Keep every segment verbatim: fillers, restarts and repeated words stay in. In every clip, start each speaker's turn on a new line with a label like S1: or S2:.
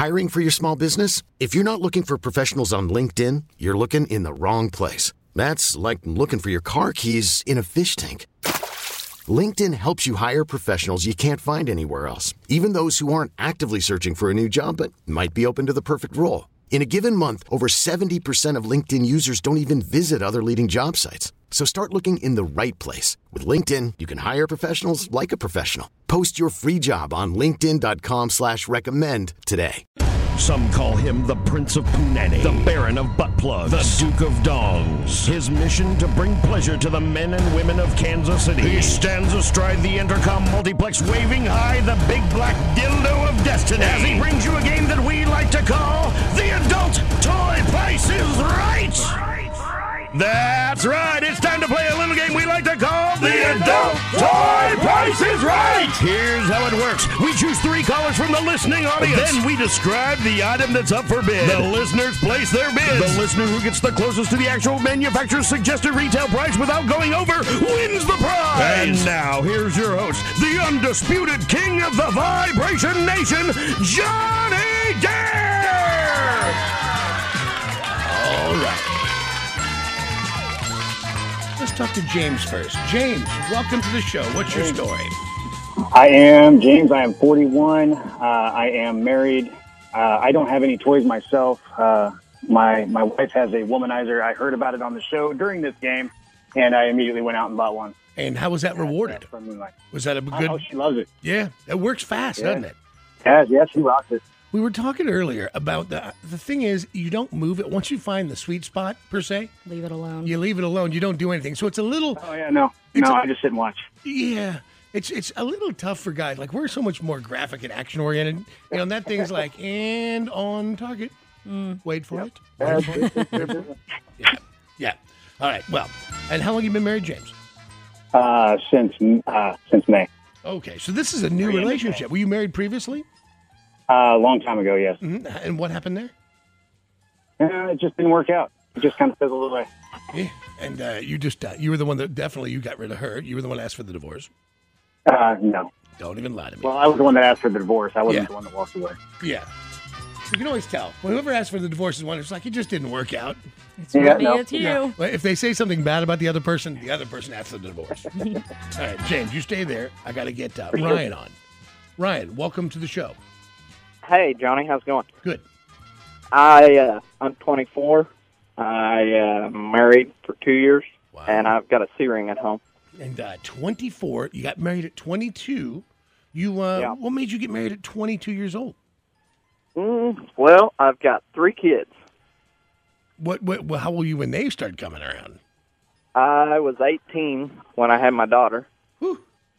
S1: Hiring for your small business? If you're not looking for professionals on LinkedIn, you're looking in the wrong place. That's like looking for your car keys in a fish tank. LinkedIn helps you hire professionals you can't find anywhere else, even those who aren't actively searching for a new job but might be open to the perfect role. In a given month, over seventy percent of LinkedIn users don't even visit other leading job sites. So start looking in the right place. With LinkedIn, you can hire professionals like a professional. Post your free job on linkedin.com slash recommend today.
S2: Some call him the Prince of Punani, the Baron of Butt Plugs, the Duke of Dongs. His mission to bring pleasure to the men and women of Kansas City. He stands astride the Intercom multiplex, waving high the big black dildo of destiny. As he brings you a game that we like to call the Adult Toy Price is Right. That's right. It's time to play a little game we like to call the Adult Toy Price is Right. Here's how it works. We choose three callers from the listening audience. Then we describe the item that's up for bid. The listeners place their bids. The listener who gets the closest to the actual manufacturer's suggested retail price without going over wins the prize. And now, here's your host, the undisputed king of the Vibration Nation, Johnny Dare. All right. Let's talk to James first. James, welcome to the show. What's your story?
S3: I am James. I am forty-one. Uh, I am married. Uh, I don't have any toys myself. Uh, my my wife has a womanizer. I heard about it on the show during this game, and I immediately went out and bought one.
S2: And how was that rewarded? Was that a good?
S3: Oh, she loves it.
S2: Yeah, it works fast,
S3: yeah.
S2: doesn't it?
S3: Yeah, yeah, she rocks it.
S2: We were talking earlier about the the thing is you don't move it once you find the sweet spot per se.
S4: Leave it alone.
S2: You leave it alone. You don't do anything. So it's a little.
S3: Oh yeah, no, no,
S2: a,
S3: I just sit and watch.
S2: Yeah, it's it's a little tough for guys. Like we're so much more graphic and action oriented. You know, that thing's like and on target. Mm. Wait for yep. it. Wait for it. Yeah, yeah. All right. Well, and how long have you been married, James?
S3: Uh, since uh, since May.
S2: Okay, so this is a new relationship. Were you married previously?
S3: Uh, a long time ago, yes.
S2: Mm-hmm. And what happened there?
S3: Uh, it just didn't work out. It just kind of fizzled away.
S2: Yeah. And uh, you just, uh, you were the one that definitely, you got rid of her. You were the one that asked for the divorce.
S3: Uh, no.
S2: Don't even lie to me.
S3: Well, I was the one that asked for the divorce. I wasn't
S2: yeah.
S3: the one that walked away.
S2: Yeah. You can always tell. Well, whoever asked for the divorce is one who's like, it just didn't work out.
S4: It's yeah, me, no. it's you.
S2: Yeah. Well, if they say something bad about the other person, the other person asks for the divorce. All right, James, you stay there. I got to get uh, Ryan on. Ryan, welcome to the show.
S5: Hey, Johnny, how's it going?
S2: Good.
S5: I, uh, I'm twenty-four. I uh, married for two years, wow. and I've got a C-ring at home.
S2: And uh, twenty-four, you got married at twenty-two. You, uh,
S5: yeah.
S2: What made you get married at twenty-two years old?
S5: Mm, well, I've got three kids.
S2: What, what? How old were you when they started coming around?
S5: I was eighteen when I had my daughter.
S2: Whew.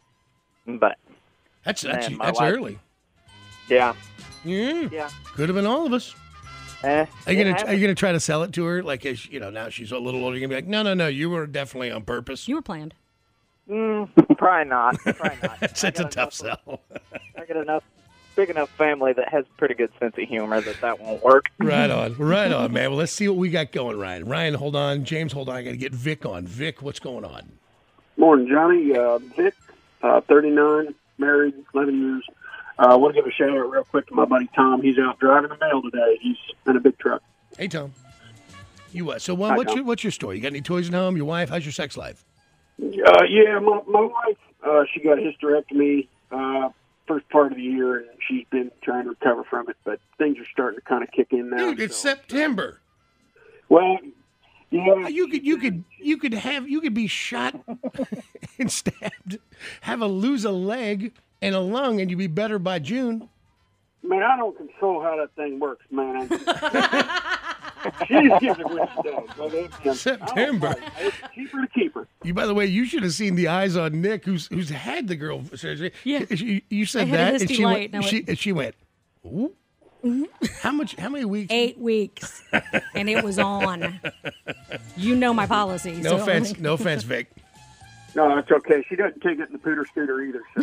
S5: But
S2: that's that's, that's
S5: wife,
S2: early.
S5: Yeah.
S2: Yeah.
S5: Yeah.
S2: Could have been all of us.
S5: Eh,
S2: are you gonna Are you gonna try to sell it to her? Like, as you know, now she's a little older. You're gonna be like, no, no, no. You were definitely on purpose.
S4: You were planned.
S5: Mm, probably not. Probably not.
S2: It's a tough sell.
S5: I got enough, big enough family that has a pretty good sense of humor that that won't work.
S2: Right on, right on, man. Well, let's see what we got going, Ryan. Ryan, hold on. James, hold on. I got to get Vic on. Vic, what's going on?
S6: Morning, Johnny. Uh, Vic, uh, thirty-nine, married, eleven years. I uh, want to give a shout out real quick to my buddy Tom. He's out driving the mail today. He's in a big truck.
S2: Hey, Tom. You what? So, well, Hi, what's Tom. your what's your story? You got any toys at home? Your wife? How's your sex life?
S6: Uh, yeah, my my wife. Uh, she got a hysterectomy uh, first part of the year, and she's been trying to recover from it. But things are starting to kind of kick in now.
S2: Dude, it's
S6: so.
S2: September.
S6: Well, yeah,
S2: you could you could you could have you could be shot and stabbed, have a lose a leg and a lung, and you'd be better by June.
S6: Man, I don't control how that thing works, man. She just gives it when she does.
S2: September.
S6: It's cheaper to keep her.
S2: You, by the way, you should have seen the eyes on Nick, who's who's had the girl surgery.
S4: Yeah.
S2: You, you said
S4: I had
S2: that,
S4: a
S2: and she
S4: light,
S2: went. She, and she went. Ooh. Mm-hmm. How much? How many weeks?
S4: Eight weeks, and it was on. You know my policy.
S2: No
S4: so
S2: offense. No offense, Vic.
S6: No, it's okay. She doesn't take it in the pooter scooter either. So.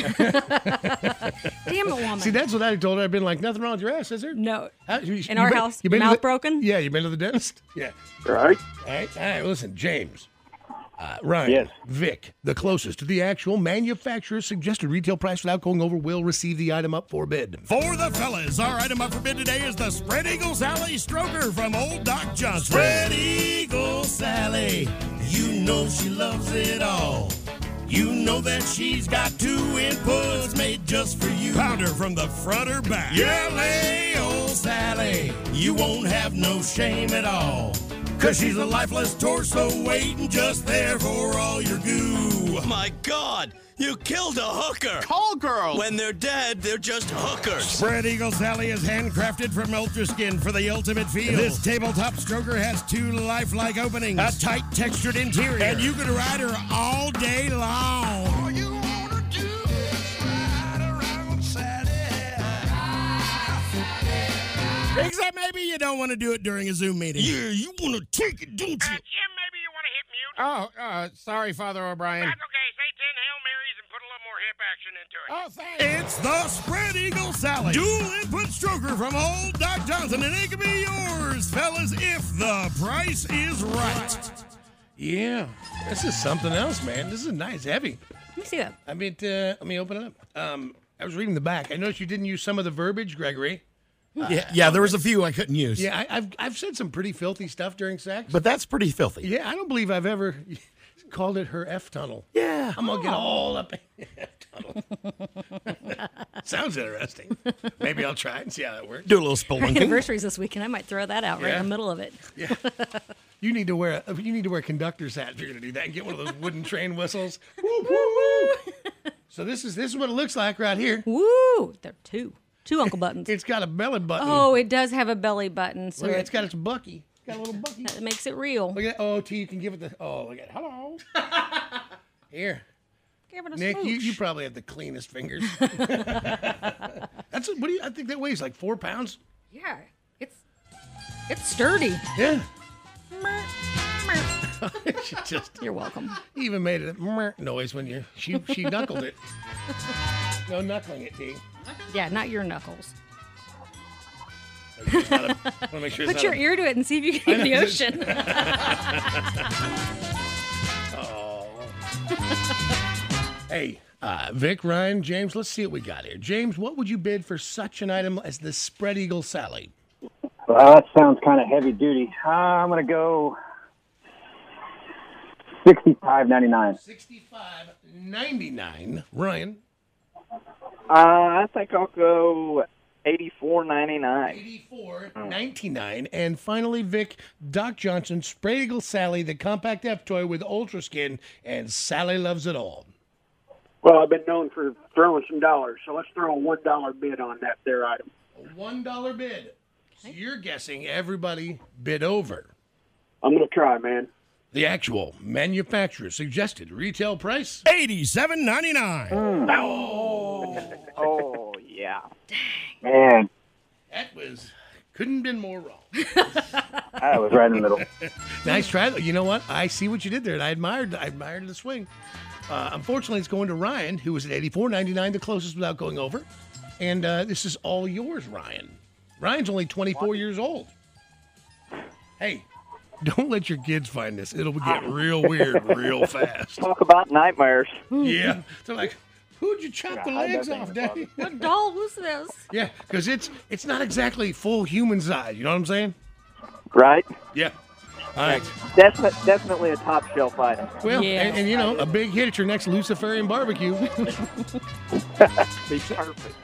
S4: Damn it, woman.
S2: See, that's what I told her. I've been like, nothing wrong with your ass, is there?
S4: No.
S2: How, you,
S4: in
S2: you
S4: our
S2: been,
S4: house,
S2: you been
S4: mouth
S2: the,
S4: broken?
S2: Yeah, you been to the dentist? Yeah.
S6: Right.
S2: All right. All right. Listen, James.
S7: Uh, Ryan,
S3: Yes.
S7: Vic, the closest to the actual manufacturer's suggested retail price without going over, will receive the item up for bid.
S2: For the fellas, our item up for bid today is the Spread Eagle Sally Stroker from Old Doc Johnson. Spread Eagle Sally, you know she loves it all. You know that she's got two inputs made just for you. Powder from the front or back. Yeah, lay old Sally, you won't have no shame at all. Cause she's a lifeless torso waiting just there for all your goo.
S8: My God, you killed a hooker.
S9: Call girl.
S8: When they're dead, they're just hookers.
S2: Spread Eagle Sally is handcrafted from Ultra Skin for the ultimate feel. This tabletop stroker has two lifelike openings, a tight textured interior, and you can ride her all day long. All you wanna do is ride around Sally. Except maybe you don't want to do it during a Zoom meeting. Yeah, you want to take it, don't you?
S10: Uh, Jim, maybe you want to hit mute?
S2: Oh, uh, sorry, Father O'Brien.
S10: That's okay. Say ten Hail Marys and put a little more hip action into it.
S2: Oh, thanks. It's the Spread Eagle Sally. Dual input stroker from Old Doc Johnson, and it can be yours, fellas, if the price is right.
S7: Yeah, this is something else, man. This is nice, heavy.
S4: Let me see that.
S7: I mean, uh, let me open it up. Um, I was reading the back. I noticed you didn't use some of the verbiage, Gregory.
S2: Uh, yeah, yeah, there was a few I couldn't use.
S7: Yeah, I, I've I've said some pretty filthy stuff during sex.
S2: But that's pretty filthy.
S7: Yeah, I don't believe I've ever called it her F tunnel.
S2: Yeah.
S7: I'm going to get all up in the F tunnel. Sounds interesting. Maybe I'll try it and see how that works.
S2: Do a little
S4: Our
S2: spelunking.
S4: anniversary's this weekend. I might throw that out right
S7: Yeah.
S4: in the middle of it.
S7: Yeah. You need to wear a, you need to wear a conductor's hat if you're going to do that and get one of those wooden train whistles. Woo, woo, woo. So this is this is what it looks like right here.
S4: Woo! There are two. Two Uncle Buttons.
S7: It's got a belly button.
S4: Oh, it does have a belly button. So
S7: Look,
S4: it,
S7: it's got its bucky. It's got a little bucky.
S4: that makes it real.
S7: Look at that. Oh, T, you can give it the. Oh, look at it. Hello. Here.
S4: Give it a
S7: Nick, you,
S4: smooch.
S7: you probably have the cleanest fingers. That's what do you? I think that weighs like four pounds.
S4: Yeah, it's it's sturdy.
S7: Yeah.
S4: Mer, mer.
S7: She just
S4: You're welcome.
S7: even made a mer noise when you she she knuckled it. No knuckling it, T.
S4: Yeah, not your knuckles.
S7: Want to make sure it's
S4: Put
S7: not
S4: your
S7: a-
S4: ear to it and see if you can
S7: I
S4: hear
S7: know,
S4: the ocean.
S7: Oh. Hey, uh, Vic, Ryan, James, let's see what we got here. James, what would you bid for such an item as the Spread Eagle Sally?
S3: Well, that sounds kind of heavy duty. Uh, I'm going to go sixty-five ninety-nine.
S7: Sixty-five ninety-nine. Ryan.
S5: Uh, I think I'll go eighty-four ninety-nine.
S7: eighty-four ninety-nine. And finally, Vic, Doc Johnson, Spread Eagle Sally, the compact F toy with Ultra Skin, and Sally loves it all.
S6: Well, I've been known for throwing some dollars, so let's throw a one dollar bid on that there item.
S7: A one dollar bid. So you're guessing everybody bid over.
S6: I'm going to try, man.
S7: The actual manufacturer suggested retail price.
S2: eighty-seven ninety-nine.
S5: Oh, yeah.
S3: Man,
S7: That was, couldn't have been more wrong.
S3: I was right in the middle.
S7: Nice try. though. You know what? I see what you did there, and I admired I admired the swing. Uh, unfortunately, it's going to Ryan, who was at eighty-four ninety-nine, the closest without going over. And uh, this is all yours, Ryan. Ryan's only twenty-four years old. Hey, don't let your kids find this. It'll get real weird real fast.
S5: Talk about nightmares.
S7: Yeah. They're like, who'd you chop the
S3: Yeah, I
S7: legs
S3: bet
S7: off,
S3: they-
S7: Daddy?
S4: What doll was this?
S7: Yeah, because it's it's not exactly full human size. You know what I'm saying?
S5: Right?
S7: Yeah. All right.
S5: Definitely, definitely a top shelf item.
S7: Well,
S4: Yeah.
S7: and, and you know, a big hit at your next Luciferian barbecue.
S5: Be perfect.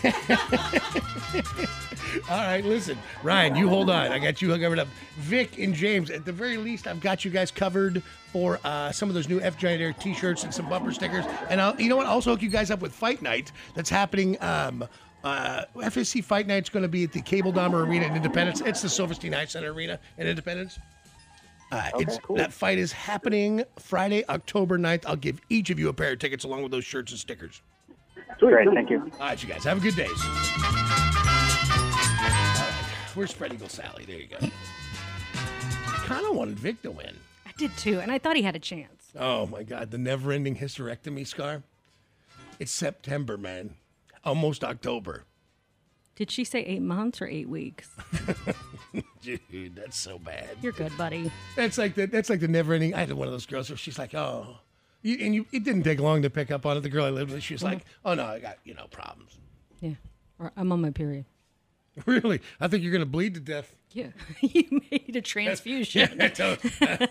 S7: All right, listen, Ryan, you hold on. I got you covered up. Vic and James, at the very least, I've got you guys covered for uh, some of those new F Giant Air T-shirts and some bumper stickers. And I'll, you know what? I'll also hook you guys up with Fight Night that's happening. Um, uh, F S C Fight Night's going to be at the Cable Dahmer Arena in Independence. It's the Silverstein Ice Center Arena in Independence. Uh, it's that fight is happening Friday, October ninth. I'll give each of you a pair of tickets along with those shirts and stickers.
S3: Great, thank you.
S7: All right, you guys, have a good day. All right, where's Spread Eagle Sally? There you go. I kind of wanted Vic to win.
S4: I did too, and I thought he had a chance.
S7: Oh, my God, the never-ending hysterectomy scar. It's September, man. Almost October.
S4: Did she say eight months or eight weeks?
S7: Dude, that's so bad.
S4: You're good, buddy.
S7: That's like the that's like the never ending. I had one of those girls where she's like, oh, you, and you. It didn't take long to pick up on it. The girl I lived with, she was like, oh no, I got you know problems.
S4: Yeah, or I'm on my period.
S7: Really, I think you're gonna bleed to death.
S4: Yeah, you made a transfusion.
S7: Yeah, totally.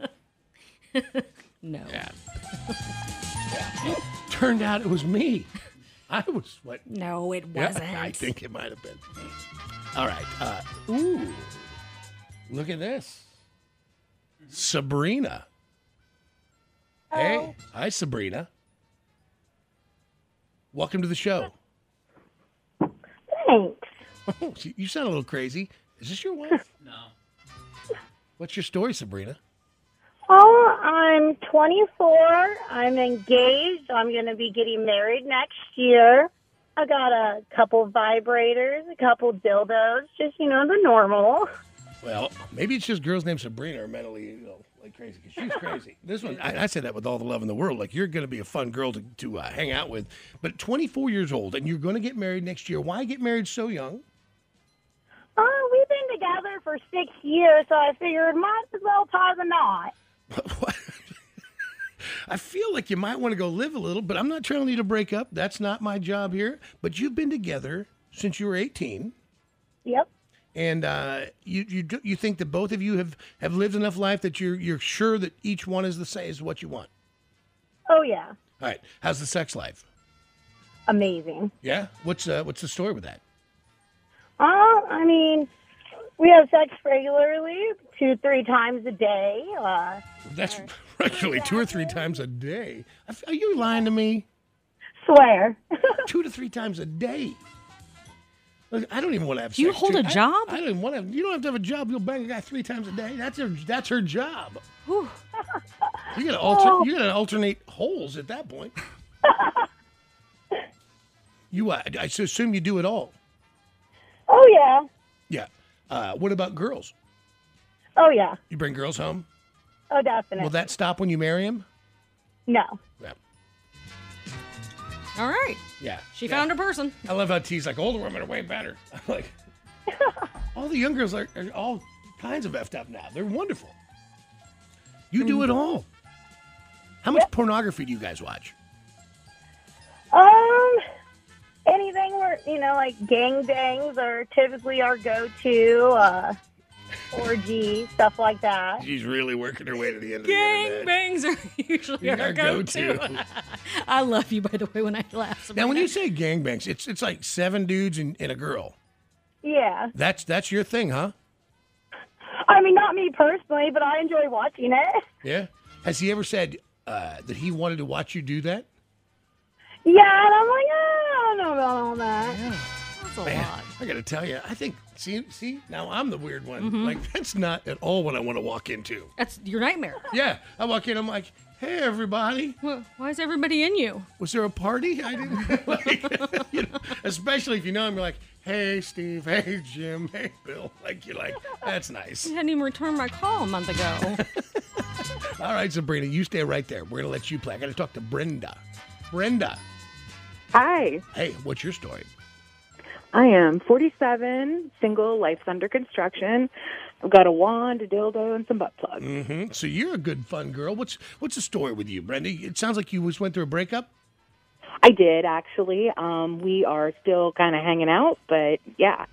S4: No.
S7: Yeah. Yeah. Turned out it was me. I was what?
S4: No, it wasn't.
S7: Yeah, I think it might have been. All right. Uh, ooh, look at this, Sabrina.
S9: Oh.
S7: Hey, hi, Sabrina. Welcome to the show.
S9: Thanks.
S7: Oh, you sound a little crazy. Is this your wife?
S11: No.
S7: What's your story, Sabrina?
S9: Oh, I'm twenty-four. I'm engaged. I'm going to be getting married next year. I got a couple vibrators, a couple dildos, just, you know, the normal.
S7: Well, maybe it's just girls named Sabrina are mentally, you know, like crazy, because she's crazy. This one, I, I say that with all the love in the world. Like, you're going to be a fun girl to, to uh, hang out with. But twenty-four years old, and you're going to get married next year. Why get married so young?
S9: Oh, we've been together for six years, so I figured might as well tie the knot.
S7: I feel like you might want to go live a little, but I'm not telling you to break up. That's not my job here. But you've been together since you were eighteen.
S9: Yep.
S7: And uh, you you do- you think that both of you have, have lived enough life that you're you're sure that each one is the same is what you want.
S9: Oh, yeah.
S7: All right. How's the sex life?
S9: Amazing.
S7: Yeah. What's uh, what's the story with that?
S9: Oh, I mean, we have sex regularly, two, three times a day. Uh,
S7: That's regularly two or three times a day. Are you lying to me?
S9: Swear.
S7: Two to three times a day. Look, I don't even want to have sex.
S4: Do you hold
S7: two-
S4: a job?
S7: I, I don't even want to. Have, you don't have to have a job. You'll bang a guy three times a day. That's her. That's her job.
S4: Whew.
S7: You gotta alter. You gotta alternate holes at that point. You, uh, I assume you do it all.
S9: Oh, yeah.
S7: Yeah. Uh, what about girls?
S9: Oh, yeah.
S7: You bring girls home?
S9: Oh, definitely.
S7: Will that stop when you marry him?
S9: No.
S7: Yeah.
S4: All right.
S7: Yeah.
S4: She
S7: Yeah.
S4: found her person.
S7: I love how T's like, older women are way better. I'm like, all the young girls are, are all kinds of effed up now. They're wonderful. You do it all. How much pornography do you guys watch?
S9: Um, anything where, you know, like gangbangs are typically our go-to, uh, orgy, stuff like that.
S7: She's really working her way to the end of the
S4: Gang
S7: internet.
S4: bangs are usually
S7: Our
S4: our go-to.
S7: go-to.
S4: I love you, by the way, when I laugh.
S7: Now, when you say gangbangs, it's it's like seven dudes and, and a girl.
S9: Yeah.
S7: That's that's your thing, huh?
S9: I mean, not me personally, but I enjoy watching it.
S7: Yeah. Has he ever said uh, that he wanted to watch you do that?
S9: Yeah, and I'm like, oh, I don't know about all that.
S7: Yeah.
S4: That's a
S7: Man,
S4: lot.
S7: I got to tell you, I think, see, see, now I'm the weird one.
S4: Mhm.
S7: Like, that's not at all what I want to walk into.
S4: That's your nightmare.
S7: Yeah, I walk in, I'm like, hey, everybody.
S4: Well, why is everybody in you?
S7: Was there a party? I didn't, like, you know, especially if you know him, you're like, hey, Steve, hey, Jim, hey, Bill. Like, you're like, that's nice.
S4: You hadn't even returned my call a month ago.
S7: All right, Sabrina, you stay right there. We're going to let you play. I got to talk to Brenda. Brenda.
S12: Hi.
S7: Hey, what's your story?
S12: I am forty-seven, single, life's under construction. I've got a wand, a dildo, and some butt plugs.
S7: Mm-hmm. So you're a good, fun girl. What's what's the story with you, Brenda? It sounds like you just went through a breakup.
S12: I did, actually. Um, we are still kind of hanging out, but yeah.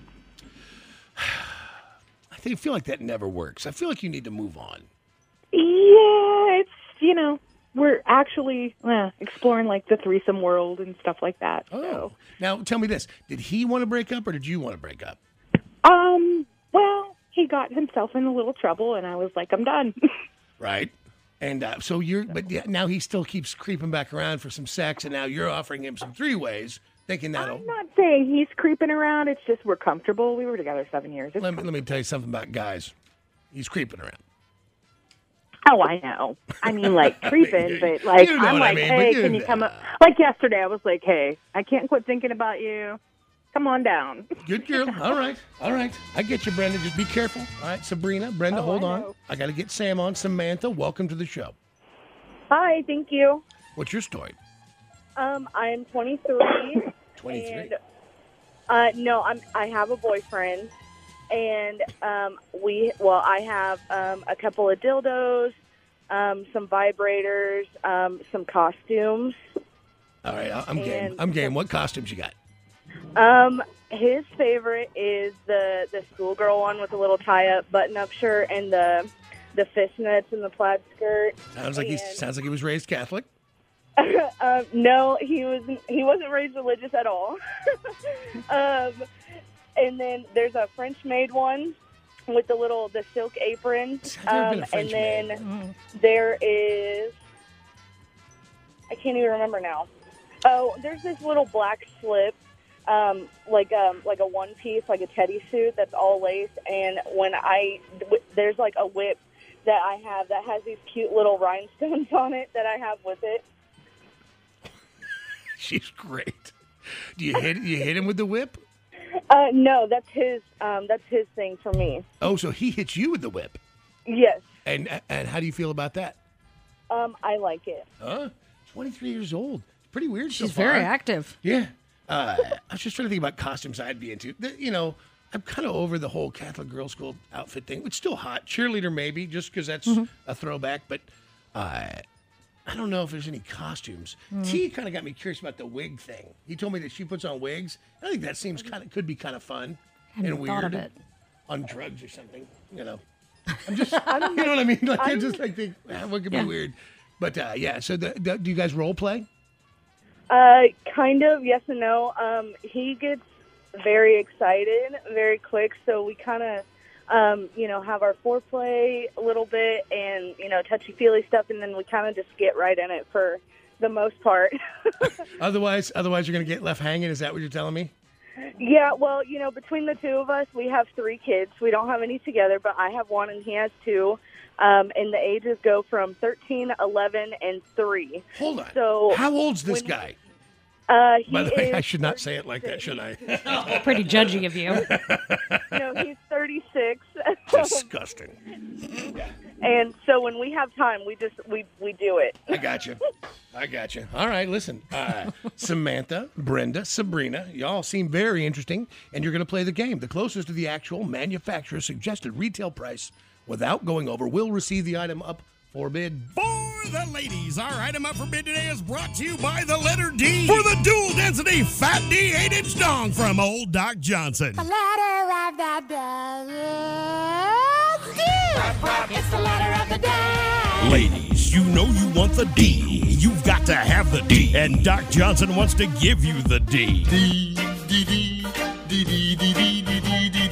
S7: I think I feel like that never works. I feel like you need to move on.
S12: Yeah, it's, you know, we're actually uh, exploring, like, the threesome world and stuff like that.
S7: Oh. Now, tell me this. Did he want to break up or did you want to break up?
S12: Um, well, he got himself in a little trouble, and I was like, I'm done.
S7: Right. And uh, so you're, but yeah, now he still keeps creeping back around for some sex, and now you're offering him some three ways, thinking that'll.
S12: I'm not saying he's creeping around. It's just we're comfortable. We were together seven years. It's
S7: Let me, let me tell you something about guys. He's creeping around.
S12: Oh, I know. I mean, like, creeping, but, like,
S7: You know
S12: I'm
S7: what I
S12: like,
S7: mean,
S12: hey,
S7: but you
S12: can you
S7: know.
S12: come up? Like, yesterday, I was like, hey, I can't quit thinking about you. Come on down.
S7: Good girl. All right. All right. I get you, Brenda. Just be careful. All right, Sabrina. Brenda,
S12: Oh,
S7: hold
S12: I
S7: on.
S12: know.
S7: I got to get Sam on. Samantha, welcome to the show.
S13: Hi, thank you.
S7: What's your story?
S13: Um, I am twenty-three.
S7: twenty-three.
S13: And Uh, no, I'm. I have a boyfriend, and um, we. Well, I have um, a couple of dildos, um, some vibrators, um, some costumes.
S7: All right, I- I'm game.
S13: And-
S7: I'm game. What costumes you got?
S13: Um, his favorite is the the schoolgirl one with the little tie-up button-up shirt and the the fishnets and the plaid skirt.
S7: Sounds like he sounds like he was raised Catholic.
S13: um, no, he wasn't. He wasn't raised religious at all. um, and then there's a French maid one with the little the silk apron.
S7: I've never been a
S13: Um,
S7: French
S13: and then there is. I can't even remember now. Oh, there's this little black slip, um, like um, like a one piece, like a teddy suit that's all lace. And when I w- there's like a whip that I have that has these cute little rhinestones on it that I have with it.
S7: She's great. Do you hit you hit him with the whip?
S13: Uh, no, that's his. Um, that's his thing for me.
S7: Oh, so he hits you with the whip.
S13: Yes.
S7: And and how do you feel about that?
S13: Um, I like it.
S7: Huh? twenty-three years old. Pretty weird.
S4: She's
S7: so far.
S4: very active.
S7: Yeah. Uh, I was just trying to think about costumes I'd be into. The- you know, I'm kind of over the whole Catholic girls' school outfit thing. It's still hot. Cheerleader maybe, just because that's
S4: Mm-hmm.
S7: a throwback. But uh, I don't know if there's any costumes.
S4: Mm.
S7: T kind of got me curious about the wig thing. He told me that she puts on wigs. I think that seems kind of could be kind of fun
S4: Hadn't
S7: and
S4: thought
S7: weird.
S4: of it.
S7: On drugs or something. You know. I'm just. you know what I mean? Like I just like think ah, what could
S13: Yeah.
S7: be weird. But uh, yeah. So the, the, do you guys role play?
S13: Uh, kind of, yes and no. Um, he gets very excited very quick, so we kind of, um, you know, have our foreplay a little bit and, you know, touchy-feely stuff, and then we kind of just get right in it for the most part.
S7: Otherwise, otherwise you're gonna get left hanging. Is that what you're telling me?
S13: Yeah, well, you know, between the two of us, we have three kids. We don't have any together, but I have one and he has two. Um, and the ages go from thirteen, eleven, and three.
S7: Hold on.
S13: So
S7: How old's this
S13: when-
S7: guy?
S13: Uh, he
S7: By the way,
S13: is
S7: I should not say it like that, should I?
S4: Pretty judgy of you.
S13: No, he's thirty-six.
S7: Disgusting.
S13: And so when we have time, we just we we do it.
S7: I got you. I got you. All right, listen. Uh, Samantha, Brenda, Sabrina, y'all seem very interesting, and you're going to play the game. The closest to the actual manufacturer suggested retail price without going over will receive the item up for bid.
S2: For the ladies, our item up for bid today is brought to you by the letter D for the dual density Fat D eight inch dong from Old Doc Johnson.
S11: The letter of the day is D. It's the letter of the day.
S2: Ladies, you know you want the D. You've got to have the D. And Doc Johnson wants to give you the D. D, D, D, D, D, D, D, D, D, D,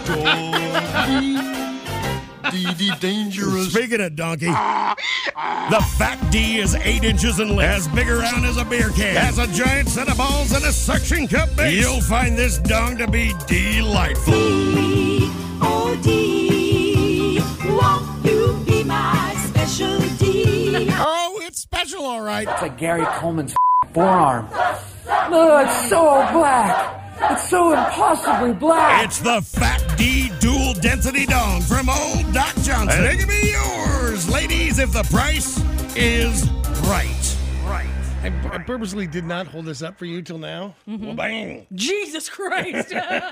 S2: D, D, D, dangerous. Speaking of donkey, the Fat D is eight inches in length, as big around as a beer can, has a giant set of balls and a suction cup base. You'll find this dong to be delightful.
S11: D, oh D, won't you be my special D?
S2: Oh, it's special, all right.
S14: It's like Gary Coleman's forearm. Look, it's so black. It's so impossibly black.
S2: It's the Fat D dual density dong from Old Doc Johnson. It can be yours, ladies, if the price is right. Right.
S7: I, I purposely did not hold this up for you till now.
S4: Mm-hmm.
S7: Well, bang.
S4: Jesus Christ.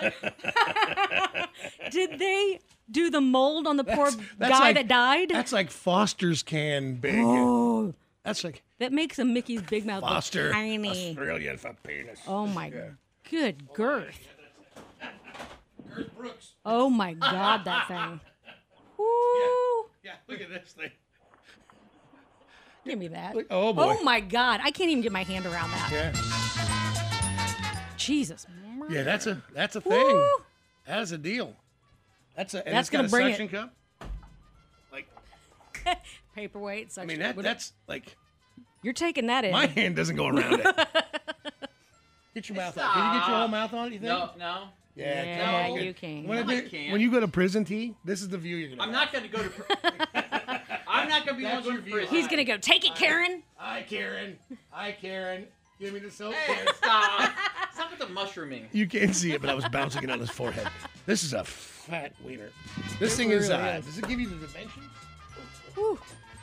S4: Did they do the mold on the poor
S7: That's
S4: guy
S7: like-
S4: that died?
S7: That's like Foster's can big.
S4: Oh.
S7: That's like
S4: That makes a Mickey's Big Mouth look
S7: Foster.
S4: tiny.
S7: Australian for penis.
S4: Oh, my good girth.
S7: Girth Brooks.
S4: Oh, my God, that thing. Woo.
S7: Yeah, look at this thing.
S4: Give me that.
S7: Look- oh, boy.
S4: Oh, my God. I can't even get my hand around that.
S7: Yeah.
S4: Jesus.
S7: Yeah, that's a that's a thing.
S4: Woo.
S7: That's a deal. That's a and
S4: That's
S7: it's got
S4: gonna
S7: a
S4: bring
S7: suction
S4: it.
S7: cup. Like
S4: Paperweight.
S7: I
S4: Suction.
S7: mean that
S4: What-
S7: that's like
S4: You're taking that in.
S7: my hand doesn't go around it. Get your mouth on. Can you get your whole mouth on it, you think?
S15: No, no.
S7: Yeah,
S4: Yeah,
S7: come on.
S4: you can.
S7: When,
S15: No,
S7: I
S15: I
S7: do-
S15: can't.
S7: when you go to prison, T, this is the view you're gonna
S15: I'm
S7: have.
S15: not going to go to. Pr- I'm not going to be the one
S7: That's
S15: going
S7: your
S15: to
S7: view.
S15: prison.
S4: He's going to go, take it, Karen.
S7: Hi, Karen. Hi, Karen. Give me the soap.
S15: Hey,
S7: Karen.
S15: stop. Stop with the mushrooming.
S7: You can't see it, but I was bouncing it on his forehead. This is a fat wiener. This thing is,
S4: really
S7: uh,
S4: is.
S7: does it give you the dimensions?
S4: Whew.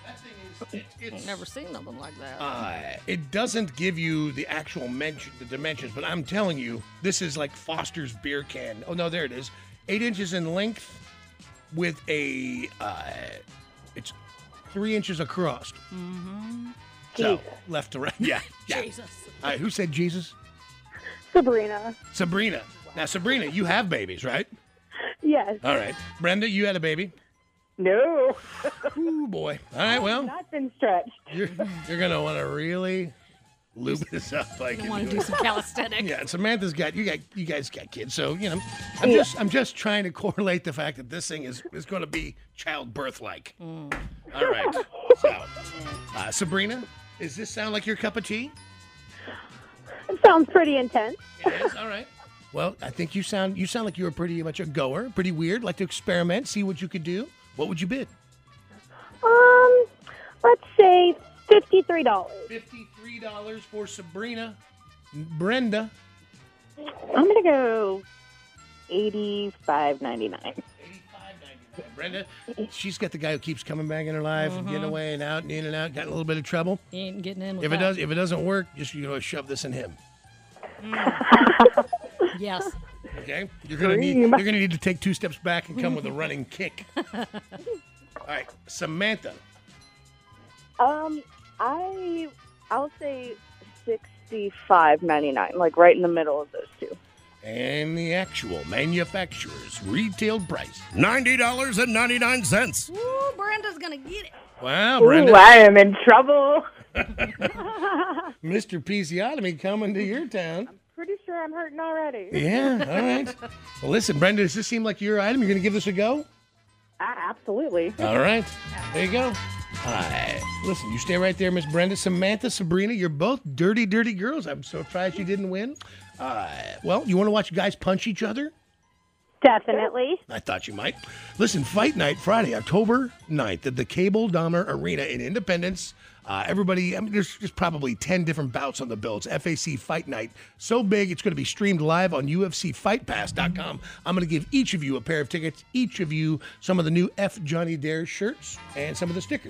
S4: I've never seen nothing like that.
S7: Uh, it doesn't give you the actual mention, the dimensions, but I'm telling you, this is like Foster's beer can. Oh, no, there it is. Eight inches in length with a, uh, it's three inches across.
S4: Mm-hmm.
S7: So, left to right. Yeah. yeah.
S4: Jesus.
S7: All right, who said Jesus?
S9: Sabrina.
S7: Sabrina. Now, Sabrina, you have babies, right?
S9: Yes.
S7: All right. Brenda, you had a baby?
S9: No.
S7: Ooh, boy. All right, well.
S9: Not been stretched.
S7: You're, you're going to want to really lube this up. Like
S4: I want to do some calisthenics.
S7: Yeah, and Samantha's got, you got, you guys got kids. So, you know, I'm just, I'm just trying to correlate the fact that this thing is, is going to be childbirth-like.
S4: Mm.
S7: All right. So, uh, Sabrina, does this sound like your cup of tea?
S9: It sounds pretty intense.
S7: It is? All right. Well, I think you sound you sound like you're pretty much a goer, pretty weird, like to experiment, see what you could do. What would you bid?
S9: Um, let's say fifty-three dollars.
S7: fifty-three dollars for Sabrina. Brenda.
S12: I'm gonna go eighty-five ninety-nine.
S7: Brenda, she's got the guy who keeps coming back in her life and getting
S4: Mhm.
S7: away and out and in and out, got in a little bit of trouble.
S4: He ain't getting in with
S7: If it
S4: that.
S7: does, if it doesn't work, just you know, shove this in him.
S4: Yes.
S7: Okay, you're gonna need you're gonna need to take two steps back and come with a running kick. All right, Samantha.
S13: Um, I I'll say sixty-five ninety-nine, like right in the middle of those two.
S7: And the actual manufacturer's retail price.
S2: ninety dollars and ninety-nine cents.
S4: Ooh, Brenda's gonna get it.
S7: Wow,
S12: Ooh,
S7: Brenda.
S12: I am in trouble.
S7: Mister Physiotomy coming to your town.
S12: Pretty sure I'm hurting already.
S7: Yeah, all right. Well, listen, Brenda, does this seem like your item? You're going to give this a go?
S12: Uh, absolutely.
S7: All right. There you go. All right. Listen, you stay right there, Miss Brenda. Samantha, Sabrina, you're both dirty, dirty girls. I'm so surprised you didn't win. Uh, well, you want to watch guys punch each other?
S9: Definitely.
S7: I thought you might. Listen, Fight Night, Friday, October ninth at the Cable Dahmer Arena in Independence. Uh, everybody, I mean, there's just probably ten different bouts on the bill. It's F A C Fight Night. So big, it's going to be streamed live on U F C Fight Pass dot com. I'm going to give each of you a pair of tickets, each of you some of the new F Johnny Dare shirts and some of the stickers.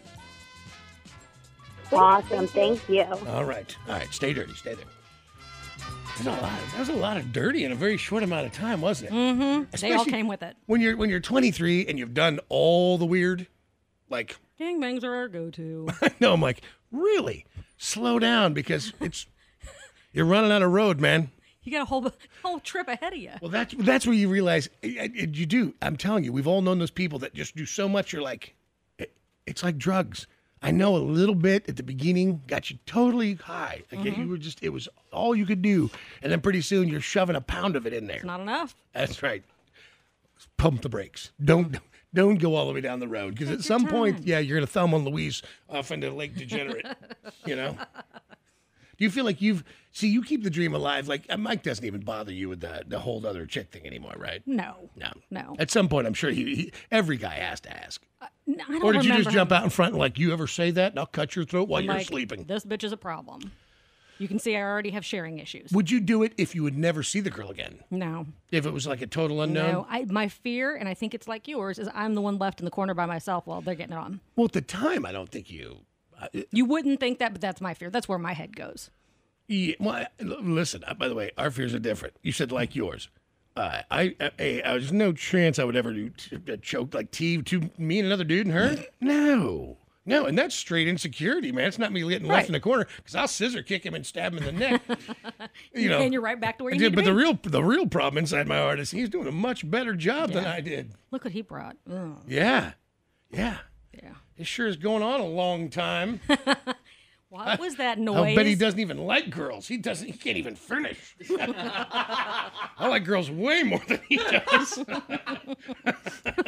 S9: Awesome. Thank you.
S7: All right. All right. Stay dirty. Stay there. There's a lot of, that was a lot of dirty in a very short amount of time, wasn't it?
S4: Mm-hmm. They all
S7: Especially
S4: came with it.
S7: When you're when you're twenty-three and you've done all the weird, like,
S4: Gangbangs are our go-to.
S7: I know, I'm like, really? Slow down because it's you're running out of road, man.
S4: You got a whole whole trip ahead of you.
S7: Well, that's that's where you realize it, it- you do. I'm telling you, we've all known those people that just do so much. You're like, it, it's like drugs. I know a little bit at the beginning, got you totally high. Like
S4: Mhm.
S7: you were just, it was all you could do, and then pretty soon you're shoving a pound of it in there.
S4: It's not enough.
S7: That's right. Pump the brakes. Don't don't go all the way down the road because at some point, yeah, you're gonna thumb on Louise off into Lake Degenerate. You know. Do you feel like you've see you keep the dream alive? Like uh, Mike doesn't even bother you with the the whole other chick thing anymore, right?
S4: No.
S7: No.
S4: No.
S7: At some point, I'm sure he, he every guy has to ask.
S4: No, I don't
S7: Or did you just
S4: remember
S7: jump
S4: him.
S7: out in front and like you ever say that and I'll cut your throat while
S4: I'm
S7: you're
S4: like,
S7: sleeping?
S4: This bitch is a problem. You can see I already have sharing issues.
S7: Would you do it if you would never see the girl again?
S4: No.
S7: If it was like a total unknown?
S4: No, I, my fear, and I think it's like yours, is I'm the one left in the corner by myself while they're getting it on.
S7: Well, at the time, I don't think you. Uh,
S4: You wouldn't think that, but that's my fear. That's where my head goes.
S7: Yeah, well, I- l- listen. uh, By the way, our fears are different. You said like yours. Uh, I, I, I, there's no chance I would ever do t- a choke like T to me and another dude and her. No, no, and that's straight insecurity, man. It's not me getting left
S4: Right.
S7: in the corner because I'll scissor kick him and stab him in the neck. You know,
S4: And you're right back to where you
S7: I did,
S4: need
S7: but
S4: to
S7: the
S4: be.
S7: real, the real problem inside my heart is he's doing a much better job than
S4: Yeah.
S7: I did.
S4: Look what he brought. Ugh.
S7: Yeah, yeah,
S4: Yeah.
S7: It sure is going on a long time.
S4: What was that
S7: I
S4: noise?
S7: bet he doesn't even like girls. He doesn't. He can't even furnish. I like girls way more than he does.